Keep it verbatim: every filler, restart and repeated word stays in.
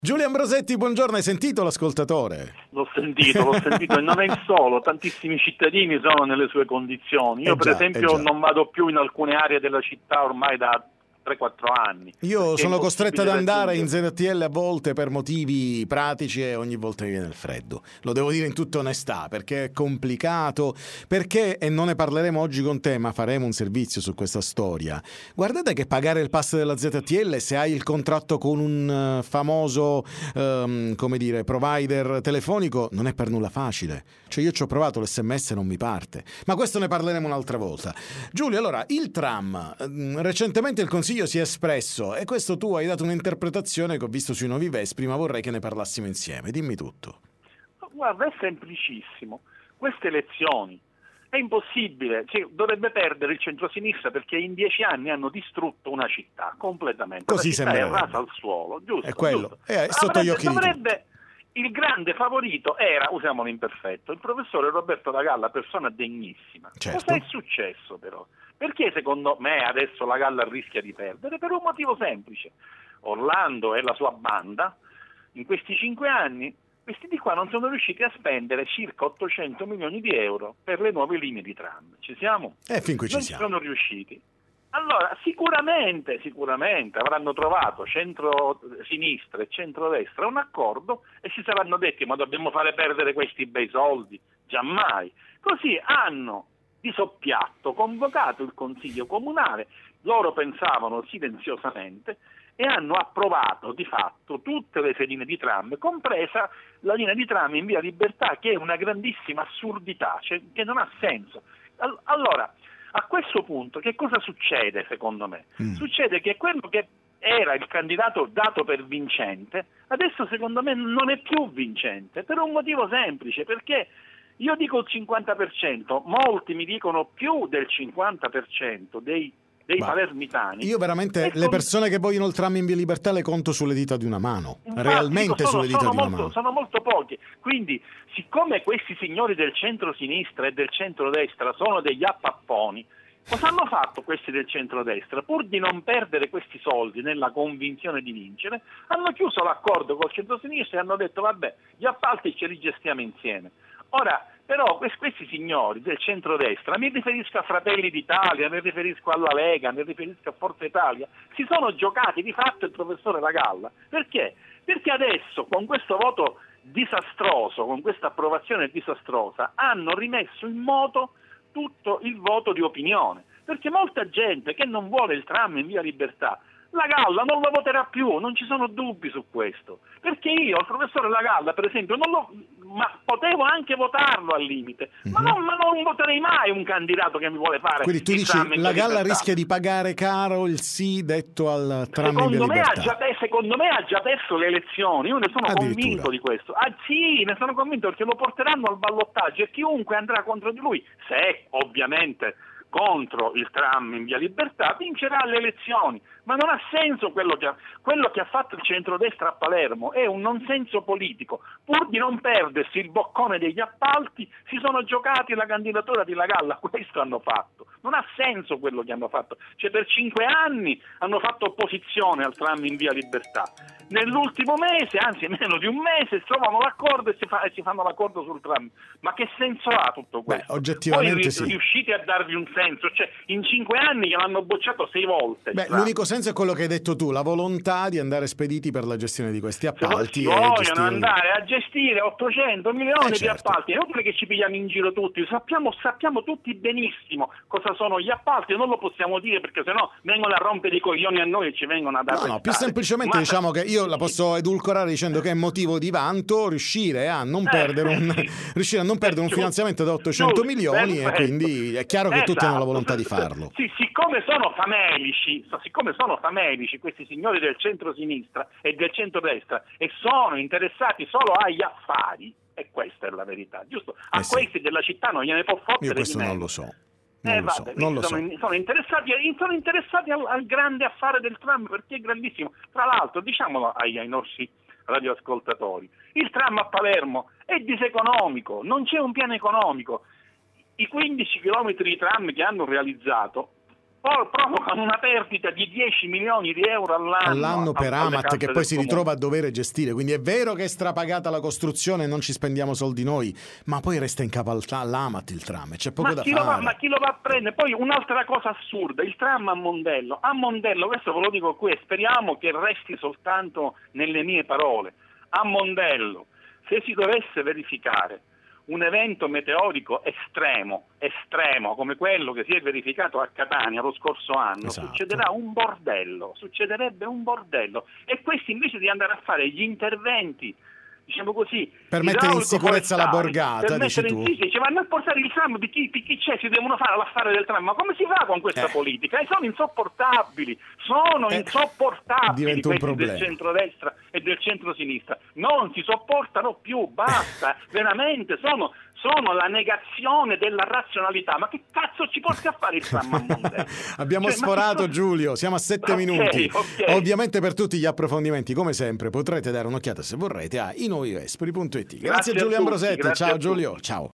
Giulio Ambrosetti, buongiorno, hai sentito l'ascoltatore? L'ho sentito, l'ho sentito e non è il solo, tantissimi cittadini sono nelle sue condizioni. Io Eh per già, esempio eh già. non vado più in alcune aree della città ormai da tre quattro anni. Io Perché è sono costretto ad impossibile andare in raggiungerli. Z T L a volte per motivi pratici e ogni volta mi viene il freddo. Lo devo dire in tutta onestà, perché è complicato, perché, e non ne parleremo oggi con te, ma faremo un servizio su questa storia. Guardate che pagare il pass della Z T L, se hai il contratto con un uh, famoso, um, come dire, provider telefonico, non è per nulla facile. Cioè io ci ho provato l'esse emme esse e non mi parte. Ma questo ne parleremo un'altra volta. Giulio, allora, il tram, um, recentemente il Consiglio si è espresso e questo tu hai dato un'interpretazione che ho visto sui Nuovi Vespri, ma vorrei che ne parlassimo insieme. Dimmi tutto. Guarda, è semplicissimo. Queste elezioni è impossibile, cioè, dovrebbe perdere il centrosinistra perché in dieci anni hanno distrutto una città completamente. Così La città è sembrerebbe. rasa al suolo, giusto? È quello, giusto. è sotto gli Avrebbe, occhi di tutti. dovrebbe, il grande favorito era, usiamolo imperfetto, il professore Roberto La Galla, persona degnissima. Certo. Cosa è successo però? Perché secondo me adesso La Galla rischia di perdere? Per un motivo semplice. Orlando e la sua banda, in questi cinque anni, questi di qua non sono riusciti a spendere circa ottocento milioni di euro per le nuove linee di tram. Ci siamo? E fin qui ci Non ci siamo. sono riusciti. Allora, sicuramente, sicuramente avranno trovato centro-sinistra e centrodestra un accordo e si saranno detti ma dobbiamo fare perdere questi bei soldi? Giammai. Così hanno di soppiatto convocato il Consiglio Comunale, loro pensavano silenziosamente, e hanno approvato di fatto tutte le sei linee di tram, compresa la linea di tram in via Libertà, che è una grandissima assurdità, cioè, che non ha senso. Allora, a questo punto che cosa succede secondo me? Mm. Succede che quello che era il candidato dato per vincente, adesso secondo me non è più vincente, per un motivo semplice, perché io dico il cinquanta per cento, molti mi dicono più del cinquanta per cento dei, dei palermitani. Io veramente le con... persone che vogliono il tram in via Libertà le conto sulle dita di una mano, Infatti, realmente dico, sono, sulle dita sono di molto, una mano. Sono molto pochi, quindi siccome questi signori del centro-sinistra e del centro-destra sono degli appapponi, cosa hanno fatto questi del centrodestra? Pur di non perdere questi soldi nella convinzione di vincere, hanno chiuso l'accordo col centrosinistra e hanno detto vabbè, gli appalti ce li gestiamo insieme. Ora, però, questi signori del centrodestra, mi riferisco a Fratelli d'Italia, mi riferisco alla Lega, mi riferisco a Forza Italia, si sono giocati di fatto il professore La Galla. Perché? Perché adesso, con questo voto disastroso, con questa approvazione disastrosa, hanno rimesso in moto tutto il voto di opinione, perché molta gente che non vuole il tram in via Libertà, La Galla non lo voterà più, non ci sono dubbi su questo, perché io, il professore La Galla per esempio, non lo, ma potevo anche votarlo al limite, mm-hmm. ma, non, ma non voterei mai un candidato che mi vuole fare. Quindi tu il dici tram in La via Galla Libertà. rischia di pagare caro il sì detto al tram Secondo in via me, Libertà. ha già, secondo me ha già perso le elezioni, io ne sono convinto di questo. Ah, sì, ne sono convinto perché lo porteranno al ballottaggio e chiunque andrà contro di lui, se ovviamente contro il tram in via Libertà, vincerà le elezioni. Ma non ha senso quello che ha, quello che ha fatto il centrodestra a Palermo, è un non senso politico. Pur di non perdersi il boccone degli appalti, si sono giocati la candidatura di La Galla, questo hanno fatto. Non ha senso quello che hanno fatto. Cioè per cinque anni hanno fatto opposizione al tram in via Libertà. Nell'ultimo mese, anzi meno di un mese, trovano l'accordo e si, fa, e si fanno l'accordo sul tram. Ma che senso ha tutto questo? Beh, oggettivamente Poi ri- sì. riuscite a darvi un senso? Cioè in cinque anni che l'hanno bocciato sei volte. Beh, l'unico senso è quello che hai detto tu, la volontà di andare spediti per la gestione di questi appalti. Se e vogliono gestirli. andare a gestire ottocento milioni eh, di certo. appalti, è inutile che ci pigliamo in giro tutti, sappiamo, sappiamo tutti benissimo cosa sono gli appalti, non lo possiamo dire perché sennò vengono a rompere i coglioni a noi e ci vengono ad arrestare. No, no, più semplicemente Ma... diciamo che io la posso edulcorare dicendo che è motivo di vanto riuscire a non perdere un, eh, riuscire a non perdere un giusto, finanziamento da ottocento giusto, milioni perfetto. E quindi è chiaro che esatto. tutti hanno la volontà di farlo. Sì, siccome sono famelici, siccome sono famelici questi signori del centro-sinistra e del centro-destra e sono interessati solo agli affari, e questa è la verità, giusto? A eh sì. questi della città non gliene può fottere io questo di non meno. lo so. Non Eh, lo vabbè, so, non lo sono, so. sono interessati, sono interessati al, al grande affare del tram perché è grandissimo. Tra l'altro, diciamolo ai, ai nostri radioascoltatori, il tram a Palermo è diseconomico, non c'è un piano economico. I quindici chilometri di tram che hanno realizzato provocano una perdita di dieci milioni di euro all'anno, all'anno per Amat, che poi si comune. ritrova a dover gestire. Quindi è vero che è strapagata la costruzione e non ci spendiamo soldi noi, ma poi resta in capo all'Amat il tram, c'è poco ma da chi fare. Lo va, ma chi lo va a prendere? Poi un'altra cosa assurda, il tram a Mondello. A Mondello, questo ve lo dico qui, e speriamo che resti soltanto nelle mie parole. A Mondello, se si dovesse verificare un evento meteorico estremo, estremo, come quello che si è verificato a Catania lo scorso anno, esatto. succederà un bordello, succederebbe un bordello. E questi, invece di andare a fare gli interventi, diciamo così, per mettere in sicurezza la borgata, per dici mettere tu. in sì, cioè, vanno a portare il tram di chi, di chi c'è, si devono fare l'affare del tram. Ma come si fa con questa Eh. politica? E sono insopportabili, sono Eh, insopportabili diventa un questi del problema. centrodestra e del centrosinistra. Non si sopportano più, basta, veramente, sono, sono la negazione della razionalità. Ma che cazzo ci porti a fare il tram a Mondello? Abbiamo Cioè, ma sforato, che- Giulio, siamo a sette Ok, minuti. ok. Ovviamente per tutti gli approfondimenti, come sempre, potrete dare un'occhiata se vorrete a i nuovi vesperi punto it. Grazie, Grazie a Giulio tutti, Ambrosetti, grazie ciao a Giulio, tutti. ciao.